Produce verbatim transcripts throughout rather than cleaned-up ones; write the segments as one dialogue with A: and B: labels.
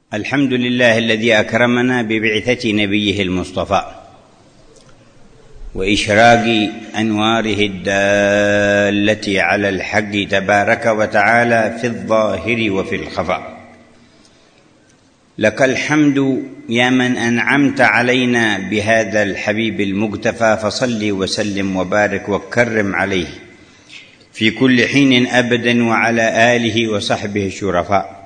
A: الحمد لله الذي أكرمنا ببعثة نبيه المصطفى وإشراق أنواره الدالة على الحق تبارك وتعالى في الظاهر وفي الخفاء. لك الحمد يا من أنعمت علينا بهذا الحبيب المقتفى، فصل وسلم وبارك وكرم عليه في كل حين أبدا وعلى آله وصحبه الشرفاء،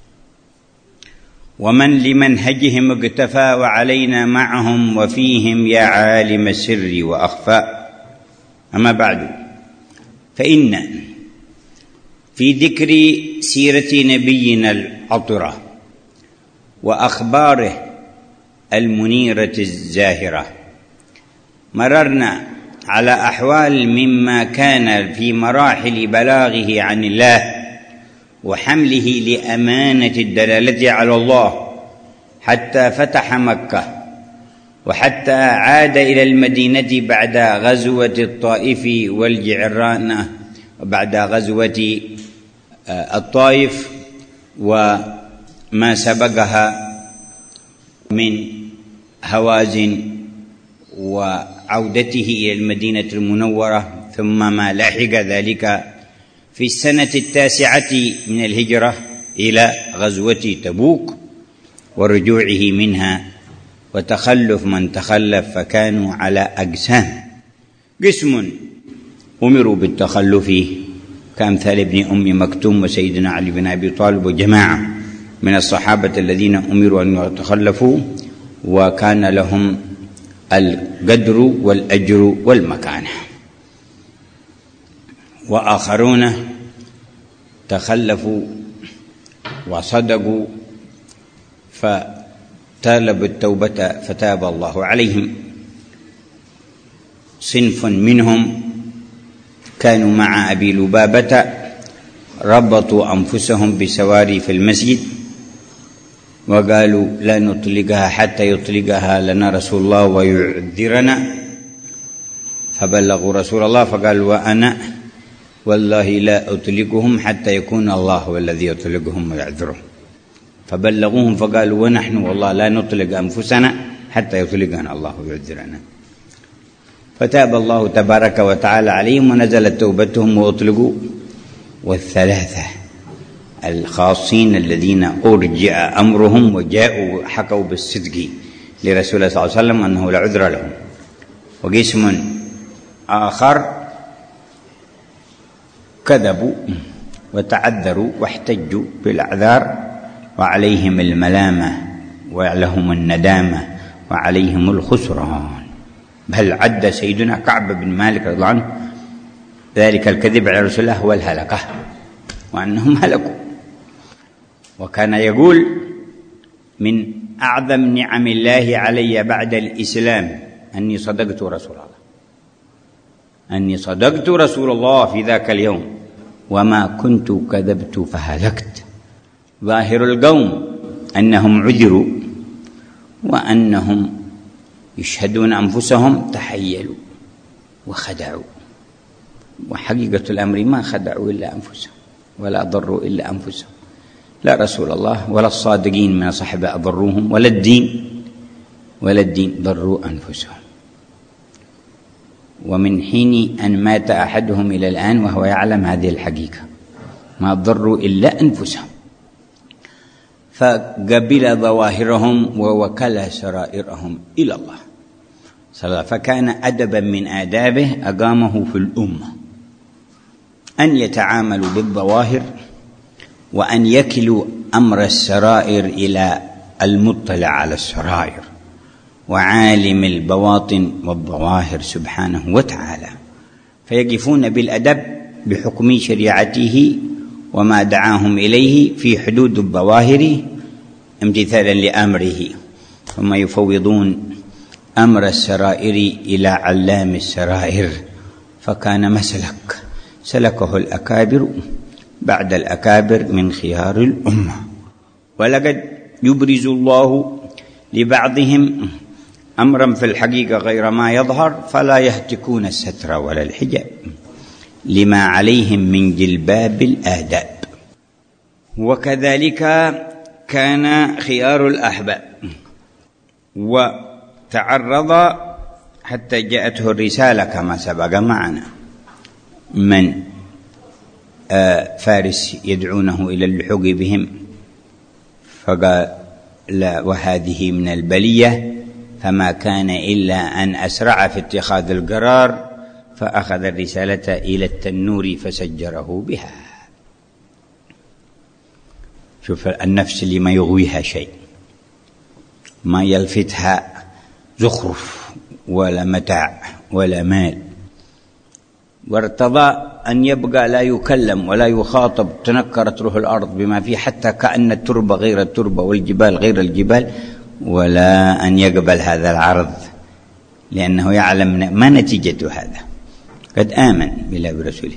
A: ومن لمنهجهم اقتفى وعلينا معهم وفيهم يا عالم السر وأخفاء. أما بعد، فإن في ذكر سيرة نبينا العطرة وأخباره المنيرة الزاهرة مررنا على أحوال مما كان في مراحل بلاغه عن الله وحمله لأمانة الدلالة على الله حتى فتح مكة، وحتى عاد إلى المدينة بعد غزوة الطائف والجعرانة، بعد غزوة الطائف وما سبقها من هوازن وعودته إلى المدينة المنورة، ثم ما لحق ذلك في السنة التاسعة من الهجرة إلى غزوة تبوك ورجوعه منها وتخلف من تخلف، فكانوا على أقسام: قسم أمروا بالتخلف كأمثال ابن أم مكتوم وسيدنا علي بن أبي طالب وجماعة من الصحابة الذين أمروا أن يتخلفوا وكان لهم القدر والأجر والمكانة، وآخرون تخلفوا وصدقوا فطلبوا التوبة فتاب الله عليهم. صنف منهم كانوا مع أبي لبابة ربطوا أنفسهم بسواري في المسجد وقالوا لا نطلقها حتى يطلقها لنا رسول الله ويعذرنا، فبلغوا رسول الله فقال: وأنا والله لا أطلقهم حتى يكون الله هو الذي يطلقهم ويعذرهم. فبلغوهم فقالوا: ونحن والله لا نطلق أنفسنا حتى يطلقنا الله ويعذرنا. فتاب الله تبارك وتعالى عليهم ونزلت توبتهم وأطلقوا. والثلاثة الخاصين الذين أرجع أمرهم وجاءوا حكوا بالصدق لرسول الله صلى الله عليه وسلم أنه لا عذر لهم. وقسم آخر كذبوا وتعذروا واحتجوا بالأعذار وعليهم الملامة ولهم الندامة وعليهم الخسران، بل عد سيدنا كعب بن مالك رضي الله عنه ذلك الكذب على رسول الله هو الهلكة، وأنهم هلكوا. وكان يقول: من أعظم نعم الله علي بعد الإسلام أني صدقت رسول الله، أني صدقت رسول الله في ذاك اليوم وما كنت كذبت فهلكت. ظاهر القوم أنهم عذروا وأنهم يشهدون أنفسهم تحيلوا وخدعوا، وحقيقة الأمر ما خدعوا إلا أنفسهم ولا ضروا إلا أنفسهم، لا رسول الله ولا الصادقين من صحبه أضروهم ولا الدين ولا الدين ضروا أنفسهم. ومن حين أن مات أحدهم إلى الآن وهو يعلم هذه الحقيقة، ما ضروا إلا أنفسهم، فقبل ظواهرهم ووكل سرائرهم إلى الله. فكان أدبا من آدابه أقامه في الأمة أن يتعاملوا بالظواهر وأن يكلوا أمر السرائر إلى المطلع على السرائر وعالم البواطن والظواهر سبحانه وتعالى، فيقفون بالأدب بحكم شريعته وما دعاهم إليه في حدود الظواهر امتثالا لأمره، ثم يفوضون أمر السرائر إلى علام السرائر. فكان مسلك سلكه الأكابر بعد الأكابر من خيار الأمة. ولقد يبرز الله لبعضهم أمرا في الحقيقة غير ما يظهر، فلا يهتكون الستر ولا الحجاب لما عليهم من جلباب الآداب. وكذلك كان خيار الأحباب، وتعرض حتى جاءته الرسالة كما سبق معنا من فارس يدعونه إلى اللحوق بهم، فقال لا، وهذه من البلية، فما كان إلا أن أسرع في اتخاذ القرار، فأخذ الرسالة إلى التنور فسجره بها. شوف النفس اللي ما يغويها شيء، ما يلفتها زخرف ولا متاع ولا مال، وارتضى أن يبقى لا يكلم ولا يخاطب، تنكرت روح الأرض بما فيه، حتى كأن التربة غير التربة والجبال غير الجبال، ولا أن يقبل هذا العرض، لأنه يعلم ما نتيجة هذا، قد آمن بالله برسوله.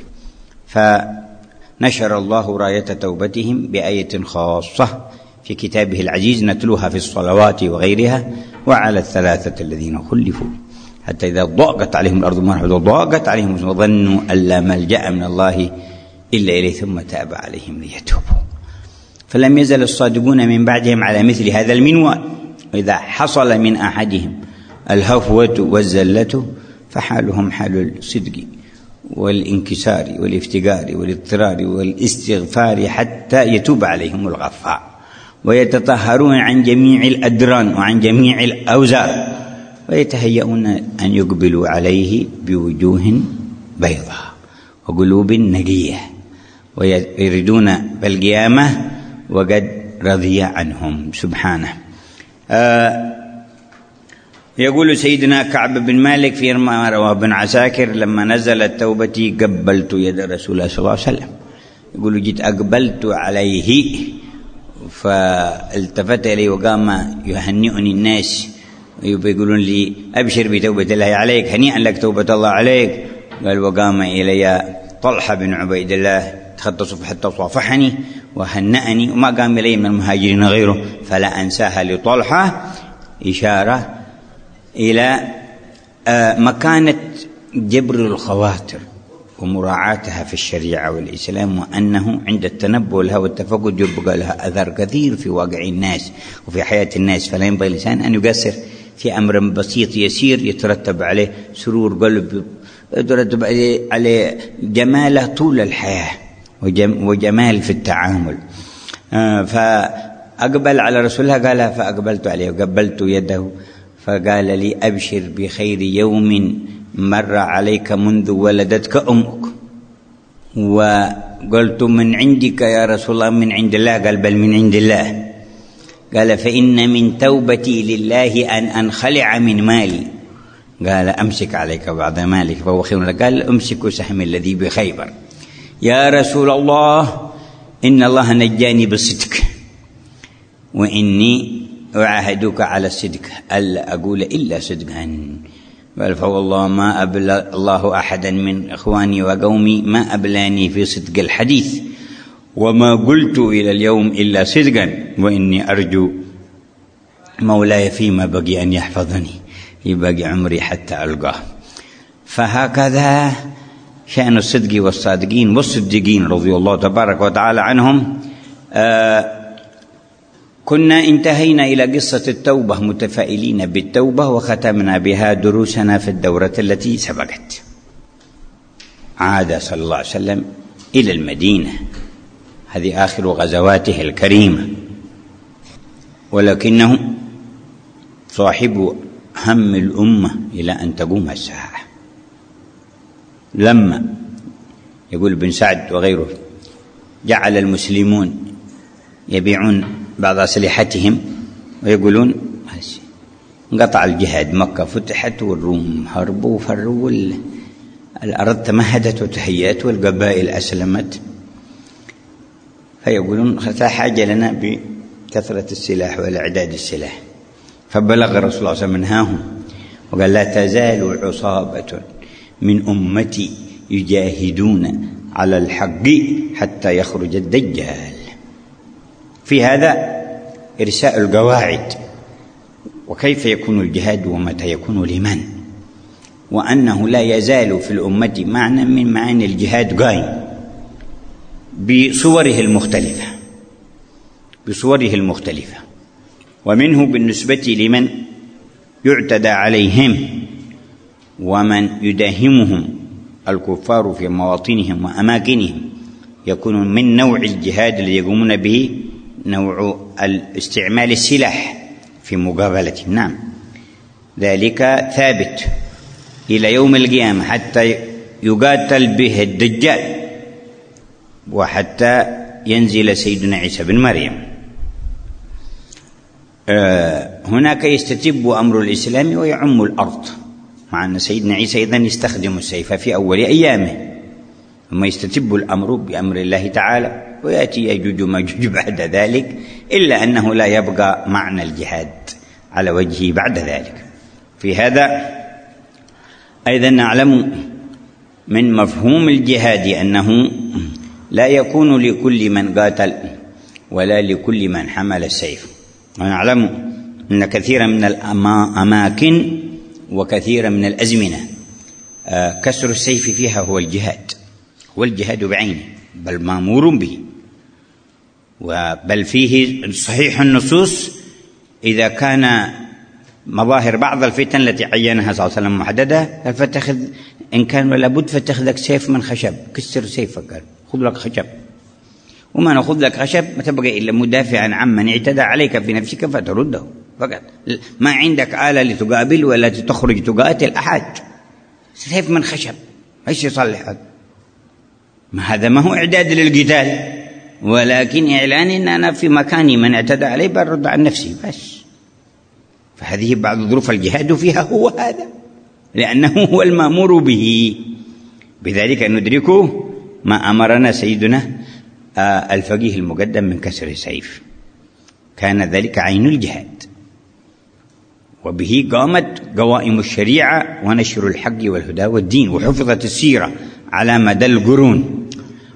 A: فنشر الله راية توبتهم بآية خاصة في كتابه العزيز نتلوها في الصلوات وغيرها، وعلى الثلاثة الذين خلفوا حتى إذا ضاقت عليهم الأرض بما رحبت وضاقت عليهم وظنوا أن لا ملجأ من الله إلا إليه ثم تاب عليهم ليتوبوا. فلم يزل الصادقون من بعدهم على مثل هذا المنوال، وإذا حصل من أحدهم الهفوة والزلة فحالهم حال الصدق والانكسار والافتقار والاضطرار والاستغفار حتى يتوب عليهم الغفار، ويتطهرون عن جميع الأدران وعن جميع الأوزار، ويتهيئون أن يقبلوا عليه بوجوه بيضاء وقلوب نقية، ويريدون بالقيامة وقد رضي عنهم سبحانه. آه يقول سيدنا كعب بن مالك فيما رواه ابن عساكر لما نزلت توبتي قبلت يد رسول الله صلى الله عليه وسلم، يقول جيت أقبلت عليه فالتفت إلي وقام يهنئني الناس يقولون لي أبشر بتوبة الله عليك، هنيئا لك توبة الله عليك. قال وقام إلي طلحة بن عبيد الله تخطى صفحة حتى صافحني وهنأني، وما قام إلي من المهاجرين غيره، فلا أنساها لطلحة إشارة إلى مكانة جبر الخواطر ومراعاتها في الشريعة والإسلام، وأنه عند التنبؤ لها والتفقد يبقى لها أثر كثير في واقع الناس وفي حياة الناس، فلا ينبغي الإنسان أن يقصر في أمر بسيط يسير يترتب عليه سرور قلب، يترتب عليه جماله طول الحياة وجمال في التعامل. فأقبل على رسول الله قال فأقبلت عليه وقبلت يده، فقال لي أبشر بخير يوم مر عليك منذ ولدتك أمك. وقلت من عندك يا رسول الله؟ من عند الله. قال بل من عند الله. قال فإن من توبتي لله أن أنخلع من مالي. قال أمسك عليك بعض مالك فهو خير لك. قال أمسك سهم الذي بخيبر. يا رسول الله إن الله نجاني بالصدق وإني أعاهدك على الصدق ألا أقول إلا صدقا. قال فوالله ما أبلى الله أحدا من إخواني وقومي ما أبلاني في صدق الحديث وما قلت إلى اليوم إلا صدقا، وإني أرجو مولاي فيما بقي أن يحفظني يبقي عمري حتى ألقاه. فهكذا شأن الصدق والصادقين والصديقين رضي الله تبارك وتعالى عنهم. آه كنا انتهينا إلى قصة التوبة متفائلين بالتوبة، وختمنا بها دروسنا في الدورة التي سبقت. عاد صلى الله عليه وسلم إلى المدينة، هذه آخر غزواته الكريمة، ولكنه صاحب هم الأمة إلى أن تقوم الساعة. لما يقول ابن سعد وغيره جعل المسلمون يبيعون بعض أسلحتهم ويقولون انقطع الجهاد، مكة فتحت والروم هربوا وفروا، الأرض تمهدت وتهيأت والقبائل أسلمت، فيقولون لا حاجة لنا بكثرة السلاح والإعداد السلاح. فبلغ الرسول صلى الله عليه وسلم منهاهم وقال لا تزال عصابة من أمتي يجاهدون على الحق حتى يخرج الدجال. في هذا إرساء القواعد وكيف يكون الجهاد ومتى يكون لمن، وأنه لا يزال في الأمة معنى من معاني الجهاد قائم بصوره المختلفة، بصوره المختلفة. ومنه بالنسبة لمن يعتدى عليهم ومن يداهمهم الكفار في مواطنهم وأماكنهم، يكون من نوع الجهاد الذي يقومون به نوع استعمال السلاح في مقابلتهم. نعم، ذلك ثابت إلى يوم القيامة حتى يقاتل به الدجال وحتى ينزل سيدنا عيسى بن مريم. هناك يستتب أمر الإسلام ويعم الأرض، مع أن سيدنا عيسى إذن يستخدم السيف في أول أيامه، ثم يستتب الأمر بأمر الله تعالى ويأتي يجوج وماجوج بعد ذلك، إلا أنه لا يبقى معنى الجهاد على وجهه بعد ذلك. في هذا أيضا نعلم من مفهوم الجهاد أنه لا يكون لكل من قاتل ولا لكل من حمل السيف. ونعلم أن كثيرا من الأماكن وكثيرا من الأزمنة كسر السيف فيها هو الجهاد، هو الجهاد بعينه، بل مأمور به، بل فيه صحيح النصوص إذا كان مظاهر بعض الفتن التي عينها صلى الله عليه وسلم محددة، فاتخذ إن كان لابد فاتخذ لك سيف من خشب، كسر سيفك، قال خذ لك خشب، وما نأخذ لك خشب ما تبقى إلا مدافعا عمن اعتدى عليك في نفسك فترده فقط، ما عندك آلة لتقابل ولا تخرج تقاتل أحد، سيف من خشب ايش يصلح هذا؟ ما هذا ما هو إعداد للقتال، ولكن إعلان إن أنا في مكاني من اعتدى علي برد عن نفسي بس. فهذه بعض ظروف الجهاد فيها هو هذا، لأنه هو المأمور به. بذلك ندركه ما أمرنا سيدنا الفقيه المقدم من كسر السيف، كان ذلك عين الجهاد، وبه قامت قوائم الشريعة ونشر الحق والهدى والدين، وحفظت السيرة على مدى القرون.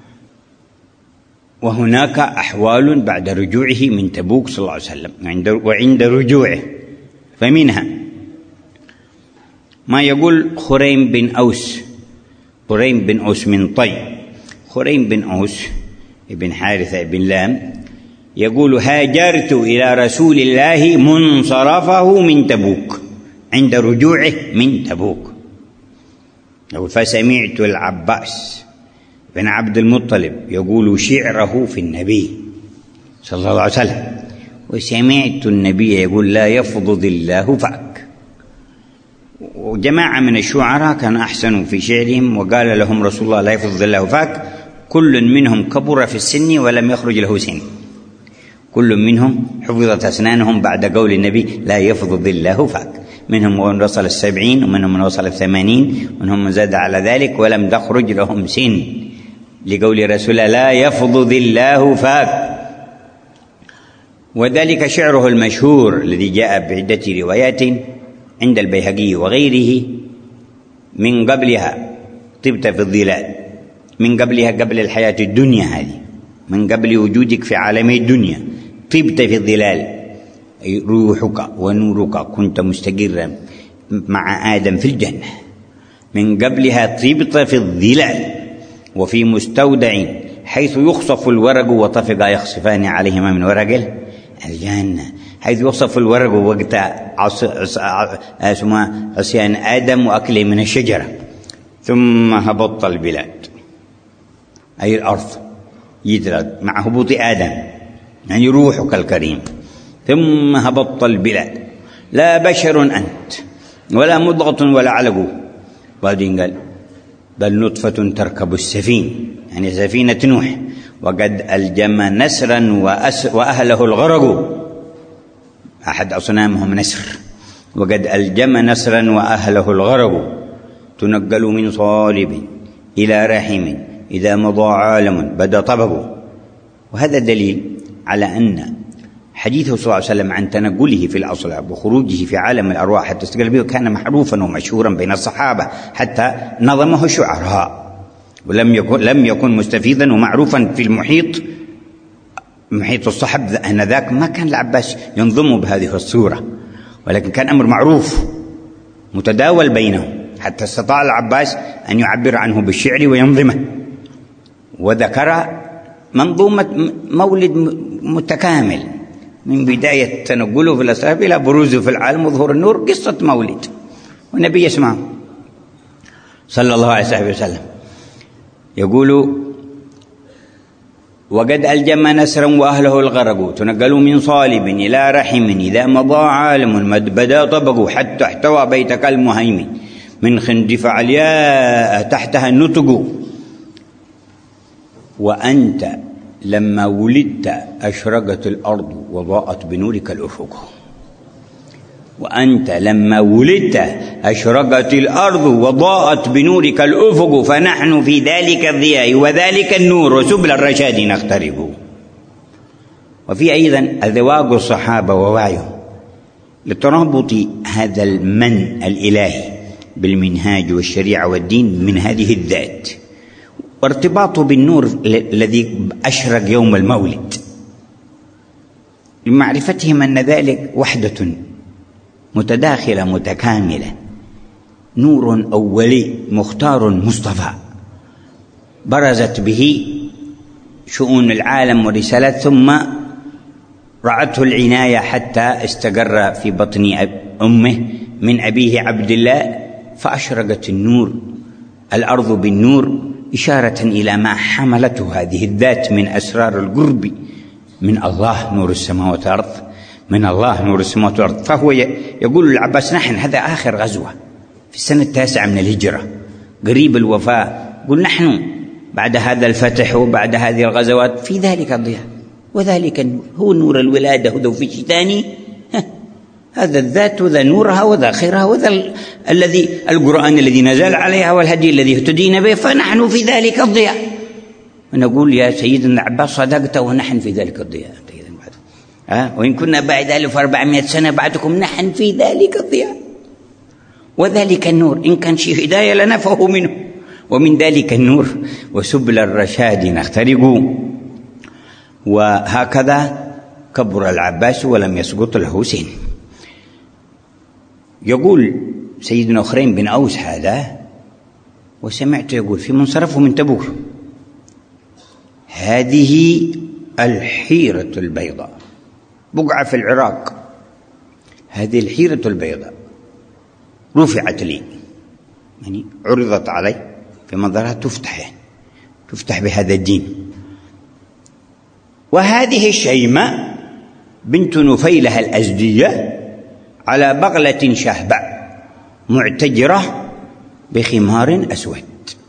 A: وهناك أحوال بعد رجوعه من تبوك صلى الله عليه وسلم وعند رجوعه، فمنها ما يقول خريم بن أوس، خريم بن أوس من طي، خريم بن أوس ابن حارثة بن لام يقول: هاجرت إلى رسول الله منصرفه من تبوك، عند رجوعه من تبوك. فسمعت العباس بن عبد المطلب يقول شعره في النبي صلى الله عليه وسلم، وسمعت النبي يقول: لا يفضض الله فأك. وجماعة من الشعراء كان أحسن في شعرهم، وقال لهم رسول الله: لا يفضض الله فأك، كل منهم كبر في السن ولم يخرج له سن، كل منهم حفظت أسنانهم بعد قول النبي: لا يفضض الله فأك. منهم من وصل السبعين، ومنهم من وصل الثمانين، ومنهم من زاد على ذلك ولم تخرج لهم سن، لقول رسول الله: لا يفضض الله فأك. وذلك شعره المشهور الذي جاء بعدة روايات عند البيهقي وغيره: من قبلها طبت في الظلال، من قبلها قبل الحياة الدنيا هذه، من قبل وجودك في عالم الدنيا طبت في الظلال، أي روحك ونورك كنت مستقرا مع آدم في الجنة. من قبلها طبت في الظلال وفي مستودع حيث يخصف الورق وطفق يخصفان عليهما من ورق الجنة، حيث يخصف الورق وقت عصيان آدم وأكله من الشجرة. ثم هبط البلاد، أي الأرض يدرد مع هبوط آدم، يعني روحك الكريم. ثم هبط البلاد، لا بشر أنت ولا مضغة ولا علق. بعدين قال: بل نطفة تركب السفين، يعني سفينة نوح، وقد ألجم نسرا وأهله الغرق، أحد أصنامهم نسر، وقد ألجم نسرا وأهله الغرق، تنقل من صالب إلى رحم إذا مضى عالم بدا طبقه. وهذا دليل على أن حديثه صلى الله عليه وسلم عن تنقله في الأصلاب وخروجه في عالم الأرواح حتى استقل به كان معروفا ومشهورا بين الصحابة، حتى نظمه الشعراء، ولم يكن لم يكن مستفيضا ومعروفا في المحيط، محيط الصحب آنذاك ما كان العباس ينظمه بهذه الصورة، ولكن كان أمر معروف متداول بينهم، حتى استطاع العباس أن يعبر عنه بالشعر وينظمه. وذكر منظومة مولد متكامل من بداية تنقله في الأسراب إلى بروزه في العالم وظهور النور، قصة مولد والنبي يسمعه صلى الله عليه وسلم. يقول: وقد ألجم نسرا وأهله الغرق، تنقلوا من صالب إلى رحم، إذا مضى عالم بدا طبق، حتى احتوى بيتك المهيمن، من خندف علياء تحتها النطق. وأنت لما ولدت أشرقت الأرض وضاءت بنورك الأفق. وأنت لما ولدت أشرقت الأرض وضاءت بنورك الأفق، فنحن في ذلك الضياء وذلك النور وسبل الرشاد نقترب. وفي أيضا الذواق الصحابة ووعيه لترابط هذا المن الإلهي بالمنهاج والشريعة والدين من هذه الذات، وارتباطه بالنور الذي أشرق يوم المولد، لمعرفتهم أن ذلك وحدة متداخلة متكاملة، نور أولي مختار مصطفى برزت به شؤون العالم ورسالات، ثم رعته العناية حتى استقر في بطن أمه من أبيه عبد الله، فأشرقت النور الأرض بالنور، إشارة إلى ما حملته هذه الذات من أسرار القرب من الله، نور السماوات والأرض، من الله نور السماوات والأرض. فهو يقول العباس: نحن هذا آخر غزوة في السنة التاسعة من الهجرة، قريب الوفاة. قل نحن بعد هذا الفتح وبعد هذه الغزوات في ذلك الضياء وذلك النور، هو نور الولادة وذو في ثاني، هذا الذات وذا نورها وذا خيرها وذا الذي القرآن الذي نزل عليها والهدي الذي اهتدينا به، فنحن في ذلك الضياء. ونقول يا سيدنا عباس صدقت ونحن في ذلك الضياء. أه؟ وإن كنا بعد ألف وأربعمائة سنة بعدكم نحن في ذلك الضياء وذلك النور، إن كان شيء هداية لنا فهو منه، ومن ذلك النور وسبل الرشاد نخترق. وهكذا كبر العباس ولم يسقط له سن. يقول سيدنا خريم بن أوس هذا، وسمعت يقول في منصرفه من تبوك: هذه الحيرة البيضاء، بقعة في العراق، هذه الحيرة البيضاء رفعت لي، يعني عرضت علي في منظرها، تفتح تفتح بهذا الدين. وهذه الشيماء بنت نفيلة الأزدية على بغلة شهباء معتجرة بخمار أسود.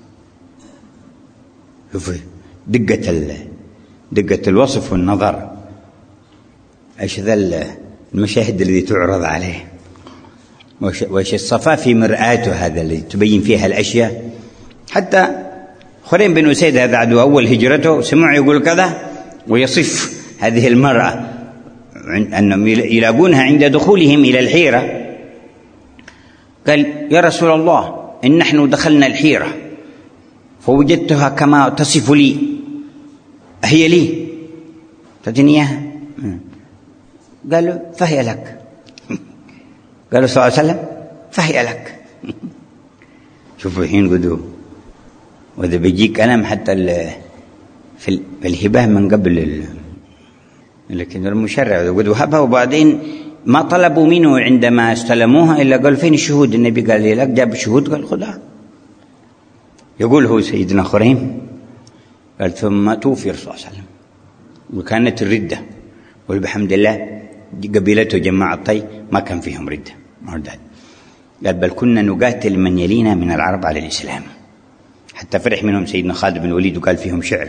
A: شوفي دقة دقة الوصف والنظر، ايش ذا المشاهد الذي تعرض عليه، وايش الصفاء في مرآته هذا الذي تبين فيها الأشياء. حتى خريم بن أسيد هذا عدو أول هجرته سمع يقول كذا، ويصف هذه المرأة أنهم يلاقونها عند دخولهم إلى الحيرة. قال: يا رسول الله، إن نحن دخلنا الحيرة فوجدتها كما تصف لي، هي لي تعطيني إياها؟ قالوا: فهي لك. قالوا صلى الله عليه وسلم: فهي لك. شوفوا الحين قدوا، وإذا بيجي كلام حتى في الهبة من قبل، لكن المشرع قدوا هبها، وبعدين ما طلبوا منه عندما استلموها إلا قال: فين الشهود؟ النبي قال لي لك، جاب الشهود، قال خذها. يقول هو سيدنا خريم قال: ثم توفي صلى الله عليه وسلم، وكانت الردة، والبحمد الله قبيلته جماعة الطي ما كان فيهم ردة مرداد. قال: بل كنا نقاتل من يلينا من العرب على الإسلام. حتى فرح منهم سيدنا خالد بن الوليد وقال فيهم شعر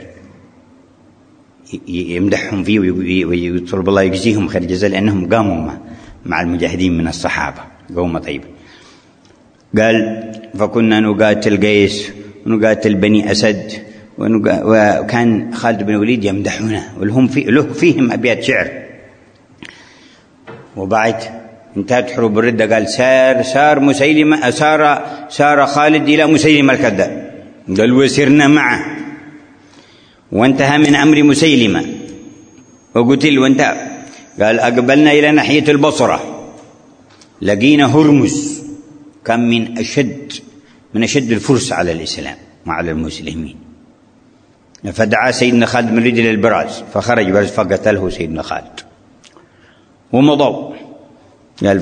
A: يمدحهم فيه ويطلب الله يجزيهم خير الجزاء، لأنهم قاموا مع المجاهدين من الصحابة قومة طيبة. قال: فكنا نقاتل قيس ونقاتل بني أسد، وكان خالد بن الوليد يمدحونه ولهم في له فيهم أبيات شعر. وبعد انتهت حروب الردة قال: سار سار مسيلمة سار سار خالد إلى مسيلمة الكذاب، قال: وسرنا معه وانتهى من أمر مسيلمة وقتل وانتهى. قال: أقبلنا إلى ناحية البصرة، لقينا هرمز كان من أشد من أشد الفرس على الإسلام وعلى المسلمين. فدعا سيدنا خالد من رجل البراز فخرج براز فقتله سيدنا خالد ومضوا. قال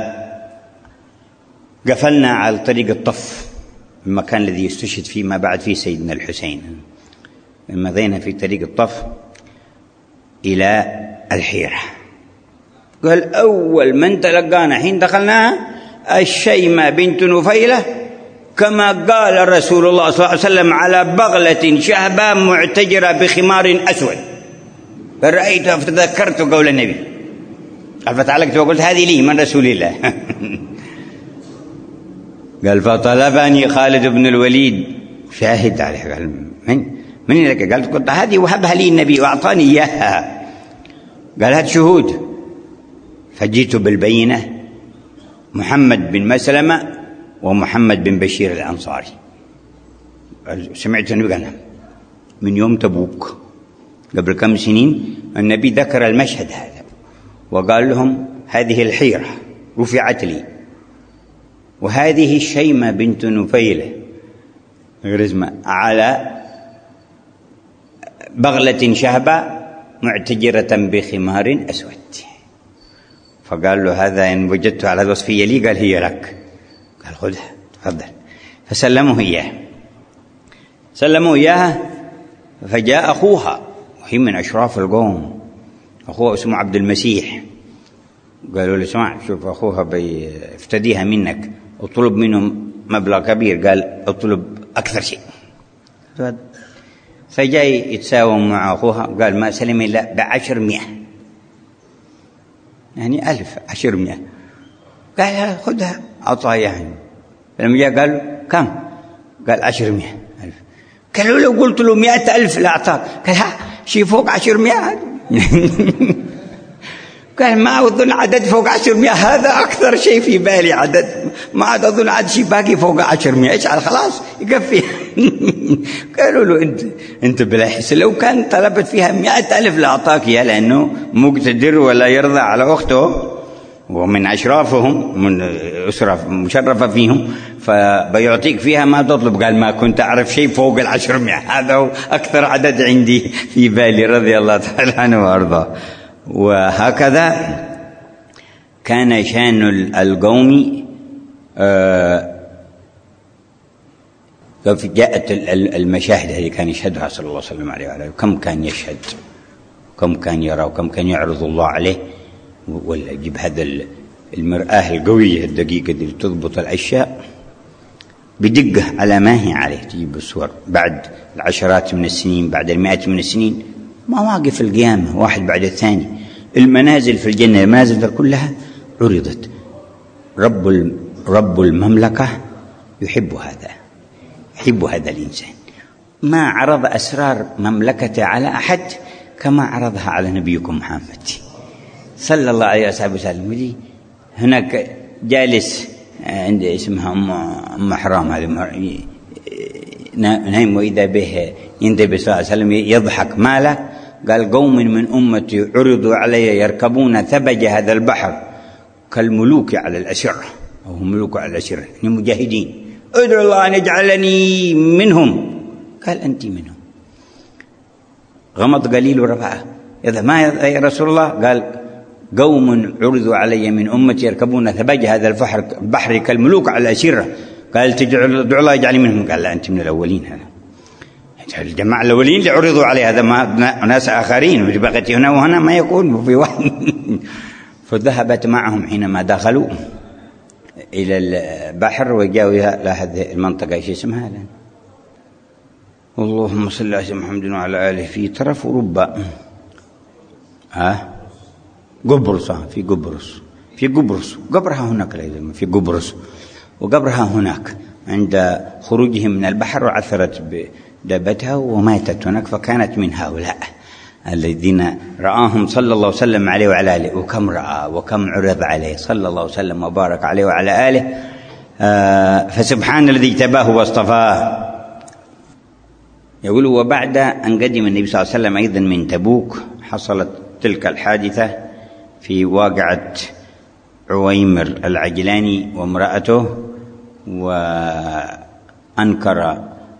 A: فقفلنا على طريق الطف، المكان الذي يستشهد فيه ما بعد فيه سيدنا الحسين. مضينا في طريق الطف إلى الحيرة. قال أول من تلقانا حين دخلناها الشيمة بنت نفيلة، كما قال رسول الله صلى الله عليه وسلم على بغلة شهباء معتجرة بخمار أسود. فرأيتها فتذكرت قول النبي، فتعلقت وقلت هذه لي من رسول الله. قال فطلبني خالد بن الوليد شاهد عليه. قال من من لك؟ قالت قلت هذه وهبها لي النبي وأعطاني إياها. قال هات شهود. فجئت بالبينة محمد بن مسلمة ومحمد بن بشير الأنصاري. سمعت النبي قال من يوم تبوك قبل كم سنين النبي ذكر المشهد هذا وقال لهم هذه الحيرة رفعت لي، وهذه الشيمة بنت نفيلة غرزمة على بغلة شهباء معتجرة بخمار أسود. فقال له هذا إن وجدت على الوصفية لي، قال هي لك. قال خذها تفضل. فسلمه إياه سلموا إياها. فجاء أخوها وهي من أشراف القوم، أخوها اسمه عبد المسيح. قالوا له اسمع شوف أخوها بيفتديها منك، اطلب منه مبلغ كبير. قال اطلب أكثر شيء. فجاي يتساوم مع أخوها. قال ما سلم إلا بعشر مئة، يعني ألف عشر مئة. قال خذها أعطاها يعني. لما جاء قال كم؟ قال عشر مئة ألف. قالوا لو قلت له مئة ألف لا أعطاك. قال ها شيء فوق عشر مئة. قال ما أظن عدد فوق عشر مئة، هذا أكثر شيء في بالي عدد، ما عاد أظن عدد شيء باقي فوق عشر مئة. اجعل خلاص يكفي. قالوا له أنت أنت بلا حس، لو كان طلبت فيها مئة ألف لأعطاك إياه، لأنه مقتدر ولا يرضى على أخته ومن أشرافهم من أسرة مشرفة فيهم، فبيعطيك فيها ما تطلب. قال ما كنت أعرف شيء فوق العشر مئة، هذا هو أكثر عدد عندي في بالي رضي الله تعالى عنه وأرضاه. وهكذا كان شان القوم. آه جاءت المشاهد هذه كان يشهدها صلى الله عليه وسلم عليه وعلى كم كان يشهد، كم كان يرى، وكم كان يعرض الله عليه. ولا يجيب هذا المرآة القوية الدقيقة اللي تضبط الأشياء بدقة على ما هي عليه. تجيب الصور بعد العشرات من السنين، بعد المئات من السنين، مواقف القيامة واحد بعد الثاني، المنازل في الجنة، المنازل كلها عرضت. رب رب المملكة يحب هذا، يحب هذا الإنسان. ما عرض أسرار مملكته على أحد كما عرضها على نبيكم محمد صلى الله عليه وسلم. هناك جالس عند اسمها أم حرام، هذه نايم وإذا به ينتبه صلى الله عليه وسلم يضحك. ماله؟ قال قوم من أمتي عرضوا علي يركبون ثبج هذا البحر كالملوك على الأسرة، أو ملوك على الأسرة، يعني مجاهدين. ادعو الله أن يجعلني منهم. قال أنت منهم. غمض قليل ورفعه. إذا ما يا رسول الله؟ قال قوم عرضوا علي من أمتي يركبون ثبج هذا البحر بحر كالملوك على الأسرة. قال تدعو الله يجعلني منهم. قال لا أنت من الأولين. هذا الجماعة الأولين اللي عرضوا عليه، هذا ما ناس آخرين بقت هنا وهنا ما يكون في واحد. فذهبت معهم حينما دخلوا إلى البحر وجاءوا إلى هذه المنطقة ايش اسمها الآن؟ اللهم صل على سيدنا محمد وعلى آله. في طرف أوروبا، ها قبرص، في قبرص في قبرص قبرها هناك، في قبرص وقبرها هناك عند خروجهم من البحر، وعثرت بدابتها وماتت هناك. فكانت من هؤلاء الذين رآهم صلى الله وسلم عليه وعلى آله. وكم رأى وكم عرض عليه صلى الله وسلم وبارك عليه وعلى آله. آه فسبحان الذي اجتباه واصطفاه. يقول وبعد أن قدم النبي صلى الله عليه وسلم أيضا من تبوك، حصلت تلك الحادثة في واقعة عويمر العجلاني وامرأته. وأنكر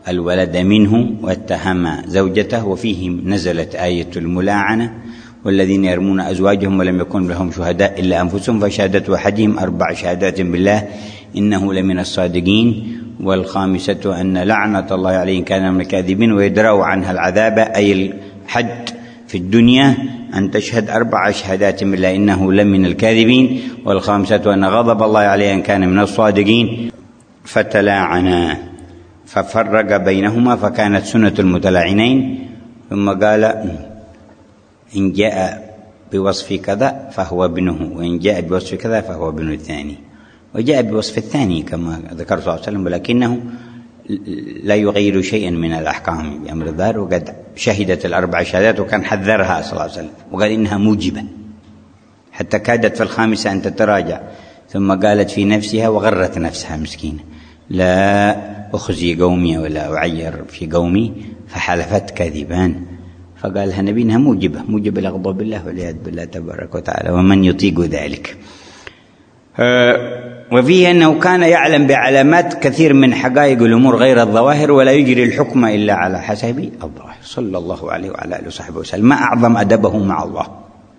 A: الولد منه واتهم زوجته، وفيه نزلت آية الملاعنة: والذين يرمون أزواجهم ولم يكن لهم شهداء إلا أنفسهم فشهادة أحدهم أربع شهادات بالله إنه لمن الصادقين، والخامسة أن لعنة الله عليه إن كان من الكاذبين، ويدرأ عنها العذاب أي الحد في الدنيا أن تشهد أربع شهادات بالله إنه لمن الكاذبين، والخامسة أن غضب الله عليه إن كان من الصادقين. فتلاعنا ففرق بينهما فكانت سنة المتلاعنين، ثم قال: إن جاء بوصف كذا فهو ابنه، وإن جاء بوصف كذا فهو ابن الثاني. وجاء بوصف الثاني كما ذكر صلى الله عليه وسلم، ولكنه لا يغير شيئا من الأحكام بأمر الظاهر. وقد شهدت الأربع شهادات وكان حذرها صلى الله عليه وسلم وقال إنها موجبة، حتى كادت في الخامسة أن تتراجع، ثم قالت في نفسها وغرت نفسها مسكينة: لا أخزي قومي ولا أعير في قومي، فحلفت كاذبان. فقال لها النبي إنها موجبة موجبة لغضب الله والعياذ بالله تبارك وتعالى، ومن يطيق ذلك. وفيه أنه كان يعلم بعلامات كثير من حقائق الأمور غير الظواهر، ولا يجري الحكم إلا على حسب الظاهر، صلى الله عليه وعلى آله وصحبه وسلم. ما أعظم أدبه مع الله.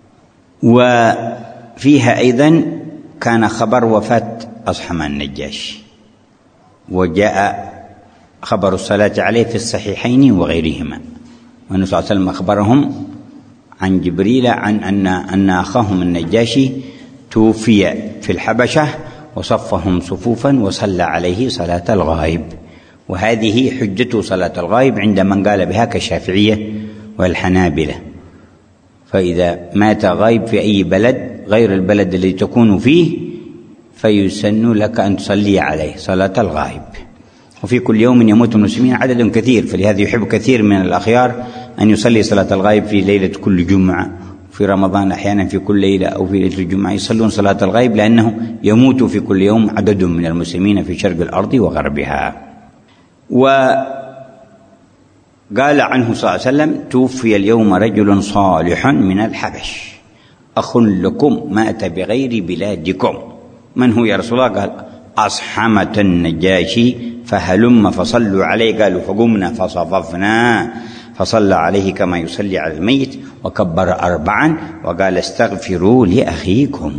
A: وفيها أيضا كان خبر وفاة أصحم النجاشي، وجاء خبر الصلاة عليه في الصحيحين وغيرهما، والنبي صلى الله عليه وسلم أخبرهم عن جبريل عن أن أن أخاهم النجاشي توفي في الحبشة، وصفهم صفوفا وصلى عليه صلاة الغائب. وهذه حجة صلاة الغائب عند من قال بها كالشافعية والحنابلة. فإذا مات غائب في أي بلد غير البلد الذي تكون فيه فيسن لك أن تصلي عليه صلاة الغائب. وفي كل يوم يموت المسلمين عدد كثير، فلهذا يحب كثير من الأخيار أن يصلي صلاة الغائب في ليلة كل جمعة، في رمضان أحيانا في كل ليلة أو في ليلة الجمعة يصلون صلاة الغائب، لأنه يموت في كل يوم عدد من المسلمين في شرق الأرض وغربها. وقال عنه صلى الله عليه وسلم: توفي اليوم رجل صالح من الحبش أخ لكم مات بغير بلادكم. من هو يا رسول الله؟ قال: أصحمة النجاشي، فهلم فصلوا عليه. قالوا: فقمنا فصففنا فصلى عليه كما يصلي على الميت، وكبر أربعا وقال: استغفروا لأخيكم.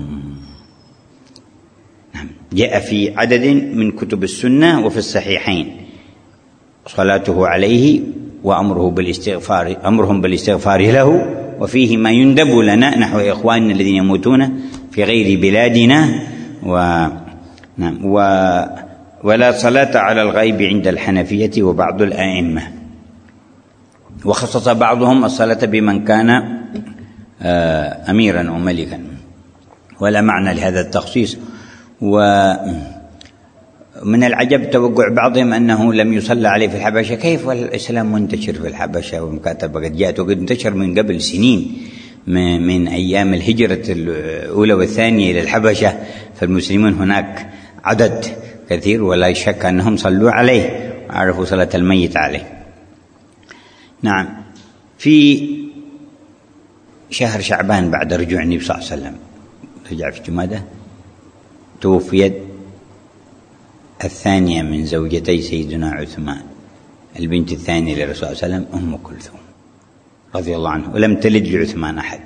A: جاء في عدد من كتب السنة وفي الصحيحين صلاته عليه وأمره بالاستغفار، أمرهم بالاستغفار له، وفيه ما يندب لنا نحو إخواننا الذين يموتون في غير بلادنا. و... نعم. و... ولا صلاة على الغيب عند الحنفية وبعض الأئمة، وخصص بعضهم الصلاة بمن كان أميرا أو ملكا، ولا معنى لهذا التخصيص. ومن العجب توقع بعضهم أنه لم يصلى عليه في الحبشة. كيف والإسلام منتشر في الحبشة والمكاتبة قد جاءت وقد انتشر من قبل سنين، من أيام الهجرة الأولى والثانية إلى الحبشة، فالمسلمون هناك عدد كثير، ولا شك أنهم صلوا عليه وعرفوا صلاة الميت عليه. نعم. في شهر شعبان بعد رجوع النبي صلى الله عليه وسلم، رجع في جمادة، توفيت الثانية من زوجتي سيدنا عثمان، البنت الثانية للرسول صلى الله عليه وسلم، أم كلثوم رضي الله عنه، ولم تلد لعثمان أحد،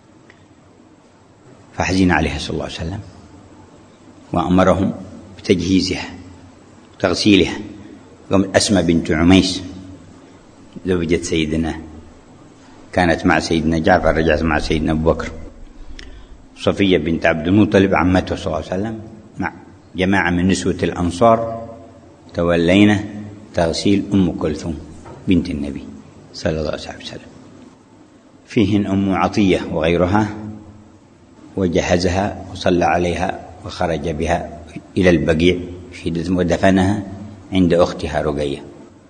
A: فحزن عليها صلى الله عليه وسلم وأمرهم بتجهيزها وتغسيلها. أسمى بنت عميس زوجة سيدنا كانت مع سيدنا جعفر، رجعت مع سيدنا أبو بكر. صفية بنت عبد المطلب عمته صلى الله عليه وسلم مع جماعة من نسوة الأنصار تولينا تغسيل أم كلثوم بنت النبي صلى الله عليه وسلم. فيهن أم عطية وغيرها، وجهزها وصلى عليها وخرج بها إلى البقيع ودفنها عند أختها رقية.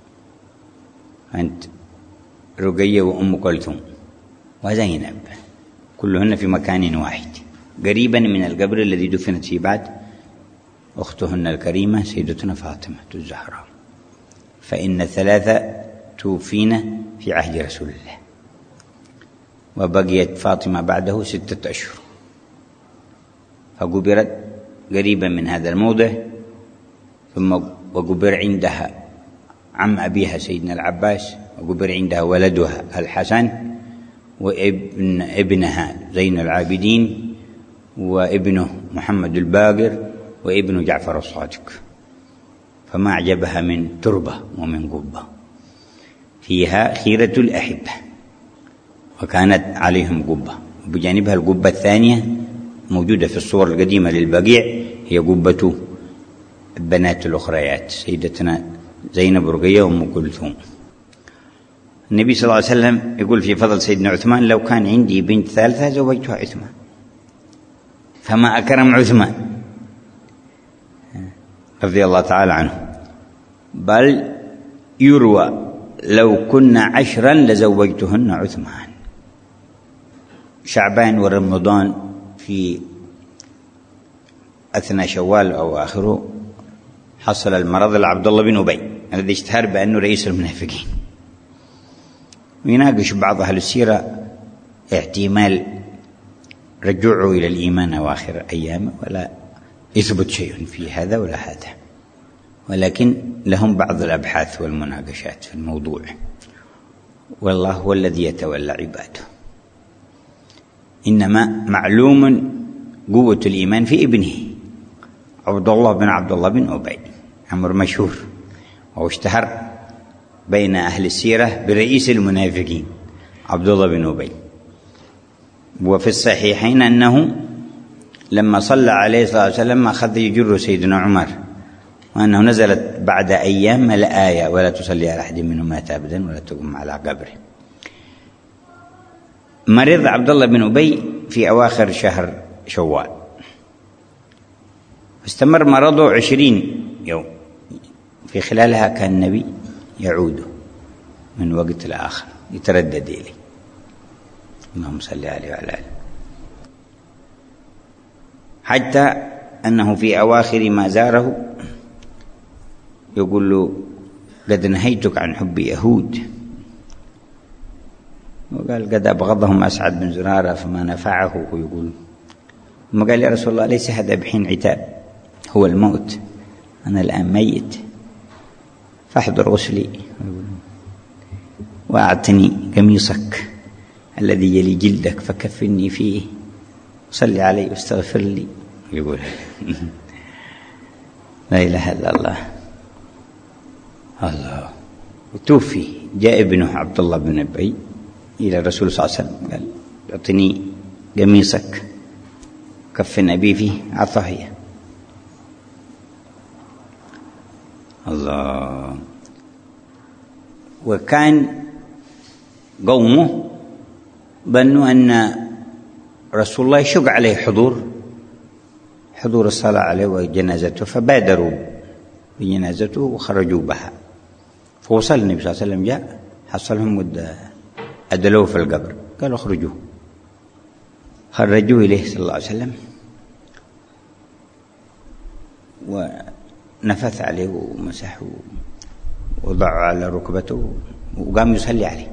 A: أنت رقية وأم كلثوم وزينب كلهن في مكان واحد قريبا من القبر الذي دفنت فيه بعد أختهن الكريمة سيدتنا فاطمة الزهراء. فإن الثلاثة توفين في عهد رسول الله، وبقيت فاطمة بعده ستة أشهر، فقبرت قريبا من هذا الموضع، ثم وقبر عندها عم أبيها سيدنا العباس، وقبر عندها ولدها الحسن وابن ابنها زين العابدين وابنه محمد الباقر وابن جعفر الصادق، فما أعجبها من تربة ومن قبة فيها خيرة الأحبة، وكانت عليهم قبة، وبجانبها القبة الثانية موجودة في الصور القديمة للبقيع، هي قبة البنات الأخريات سيدتنا زينب رقية وأم كلثوم. النبي صلى الله عليه وسلم يقول في فضل سيدنا عثمان: لو كان عندي بنت ثالثة زوجتها عثمان، فما أكرم عثمان رضي الله تعالى عنه، بل يروى لو كنا عشرا لزوجتهن عثمان. شعبان ورمضان في أثناء شوال أو آخره حصل المرض لعبد الله بن أبي الذي اشتهر بأنه رئيس المنافقين، ويناقش بعض أهل السيرة احتمال رجوعه إلى الإيمان أواخر أيامه، ولا يثبت شيء في هذا ولا هذا، ولكن لهم بعض الأبحاث والمناقشات في الموضوع، والله هو الذي يتولى عباده. إنما معلوم قوة الإيمان في ابنه عبد الله بن عبد الله بن أبي، أمر مشهور، واشتهر بين أهل السيرة برئيس المنافقين عبد الله بن أبي. وفي الصحيحين أنه لما صلى عليه الصلاة والسلام أخذ يجر سيدنا عمر، وأنه نزلت بعد أيام الآية: ولا تصلي على أحد منهم مات أبدا ولا تقم على قبره. مرض عبد الله بن أبي في أواخر شهر شوال، استمر مرضه عشرين يوم، في خلالها كان النبي يعود من وقت لآخر يتردد إليه، اللهم صل عليه وعلى آله، حتى أنه في أواخر ما زاره يقول له: قد نهيتك عن حب يهود. وقال: قد أبغضهم أسعد بن زرارة فما نفعه. ويقول ثم قال: يا رسول الله، ليس هذا بحين عتاب، هو الموت، أنا الآن ميت، فاحضر غسلي وأعطني قميصك الذي يلي جلدك فكفني فيه، صلي علي واستغفر لي. يقول لا إله إلا الله. الله. وتوفي، جاء ابنه عبد الله بن أبي إلى الرسول صلى الله عليه وسلم قال: أعطني قميصك كفن أبي فيه، أعطاه إياه. الله. وكان قومه ظنوا أن رسول الله يشق عليه حضور حضور الصلاة عليه وجنازته، فبادروا بجنازته وخرجوا بها. فوصل النبي صلى الله عليه وسلم، جاء حصلهم أدلوه في القبر، قالوا: اخرجوه. خرجوه إليه صلى الله عليه وسلم ونفث عليه ومسحه وضعه على ركبته وقام يصلي عليه.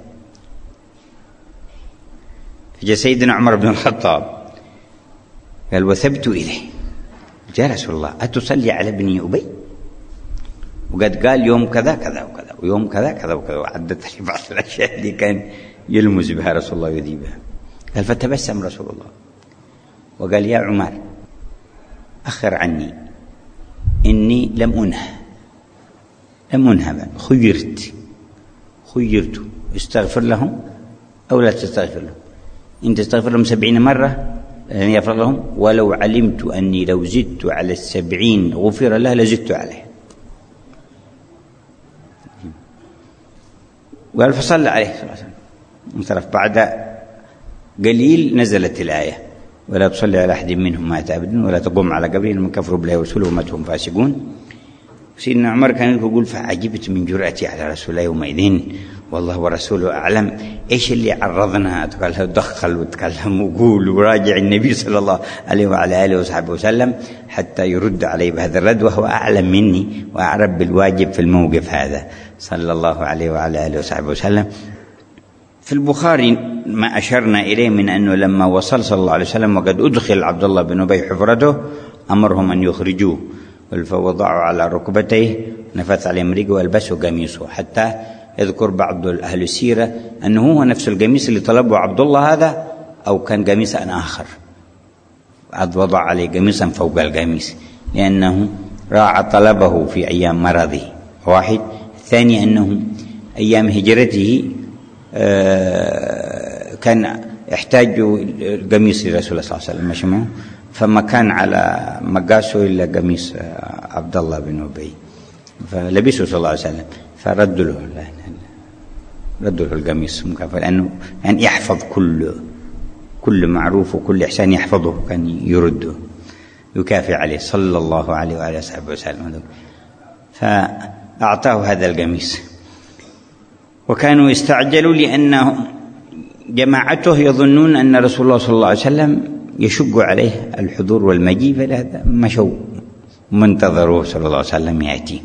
A: فجاء سيدنا عمر بن الخطاب قال: وثبت إليه، يا رسول الله أتصلي على ابني أبي؟ وقد قال يوم كذا كذا وكذا ويوم كذا كذا وكذا، وعدت لي بعض الأشياء اللي كان يلمز بها رسول الله يذي بها. قال: فتبسم رسول الله وقال: يا عمر أخر عني، إني لم أنهى لم أنهى خيرت خيرت استغفر لهم أو لا تستغفر لهم، إن تستغفر لهم سبعين مرة لن يغفر لهم، ولو علمت أني لو زدت على السبعين غفر له لزدت عليه. قال: فصلى عليه صلى الله عليه وسلم انصرف. بعد قليل نزلت الآية: ولا تصلي على أحد منهم مات أبدا ولا تقوم على قبره إنهم كفروا بالله ورسوله وماتوا هم فاسقون. سيدنا عمر كان يقول: فعجبت من جرأتي على رسول الله يومئذ، والله ورسوله أعلم. إيش اللي عرضنا؟ قال: دخل وتكلم وقول وراجع النبي صلى الله عليه وعلى آله وصحبه وسلم حتى يرد عليه بهذا الرد، وهو أعلم مني وأعرف بالواجب في الموقف هذا صلى الله عليه وعلى آله وصحبه وسلم. في البخاري ما أشرنا إليه من أنه لما وصل صلى الله عليه وسلم وقد أدخل عبد الله بن أبي حفرته أمرهم أن يخرجوه فوضعه على ركبتيه، نفث عليه مريقه والبسه قميصه، حتى يذكر بعض أهل السيرة أنه هو نفس القميص اللي طلبه عبد الله هذا، أو كان قميصا آخر، عاد وضع عليه قميصا فوق القميص، لأنه راعى طلبه في أيام مرضه. واحد. ثاني أنه أيام هجرته كان يحتاج قميص لرسول الله صلى الله عليه وسلم مشمعه، فما كان على مقاسه إلا قميص عبد الله بن أبي، فلبسه صلى الله عليه وسلم، فردوا له ردوا له القميص مكافأة، لأنه يعني يحفظ كل كل معروف وكل إحسان يحفظه، كان يرده يكافئ عليه صلى الله عليه وعلى صحبه وسلم، فأعطاه هذا القميص. وكانوا يستعجلوا لأنه جماعته يظنون أن رسول الله صلى الله عليه وسلم يشق عليه الحضور والمجيء، فلهذا مشوا منتظروه صلى الله عليه وسلم يأتي.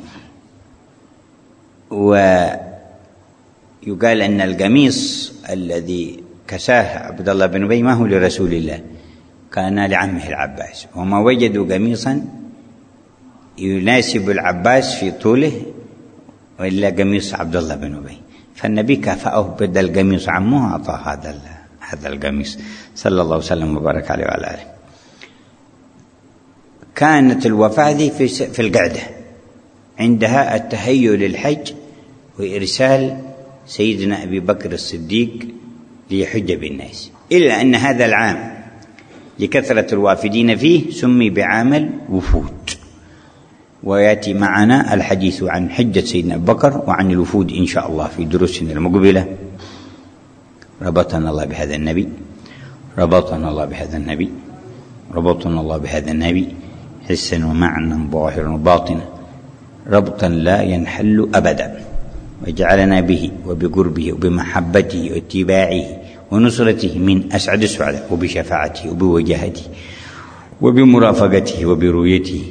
A: ويقال أن القميص الذي كساه عبد الله بن أبي ما هو لرسول الله، كان لعمه العباس، وما وجدوا قميصا يناسب العباس في طوله وإلا قميص عبد الله بن أبي، فالنبي كافأه بدل قميص عمه أعطاه هذا هذا القميص صلى الله وسلم وبارك عليه وعلى آله. كانت الوفاة ذي في في القعدة، عندها التهيؤ للحج وإرسال سيدنا أبي بكر الصديق ليحج بالناس، إلا أن هذا العام لكثرة الوافدين فيه سمي بعام الوفود، ويأتي معنا الحديث عن حجة سيدنا أبي بكر وعن الوفود إن شاء الله في دروسنا المقبلة. ربطنا الله بهذا النبي، ربطنا الله بهذا النبي، ربطنا الله بهذا النبي حسا ومعنى ظاهرا وباطنا، ربطا لا ينحل أبدا، وجعلنا به وبقربه وبمحبته واتباعه ونصرته من أسعد السعداء، وبشفاعته وبوجاهته وبمرافقته وبرؤيته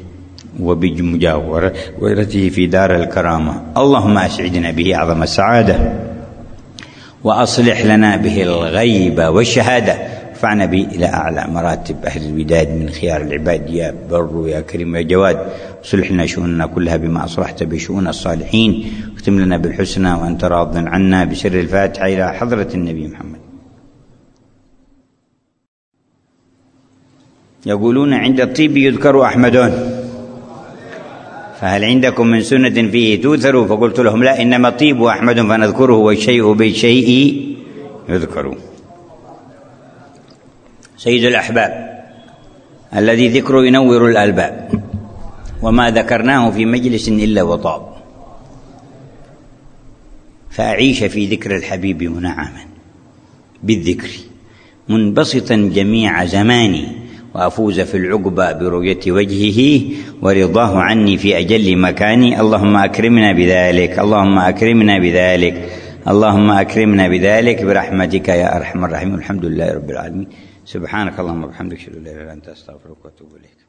A: وبمجاورته في دار الكرامة. اللهم أسعدنا به أعظم السعادة، وأصلح لنا به الغيب والشهادة، وارفعنا به إلى أعلى مراتب أهل الوداد من خيار العباد يا بر يا كريم يا جواد. صلح لنا شؤوننا كلها بما أصلحت بشؤون الصالحين، واختم لنا بالحسنى وأنت راض عنا، بسر الفاتحة إلى حضرة النبي محمد. يقولون عند الطيب يذكر أحمدون، فهل عندكم من سنة فيه توثر؟ فقلت لهم لا، إنما الطيب أحمد فنذكره، والشيء بالشيء يذكر. سيد الأحباب الذي ذكر ينور الألباب، وما ذكرناه في مجلس إلا وطاب، فأعيش في ذكر الحبيب منعما بالذكر منبسطا جميع زماني، وأفوز في العقبى برؤية وجهه ورضاه عني في أجل مكاني. اللهم أكرمنا بذلك، اللهم أكرمنا بذلك، اللهم أكرمنا بذلك برحمتك يا أرحم الراحمين. الحمد لله رب العالمين. سبحانك اللهم وبحمدك، أشهد أن لا إله إلا أنت، أستغفرك وأتوب إليك.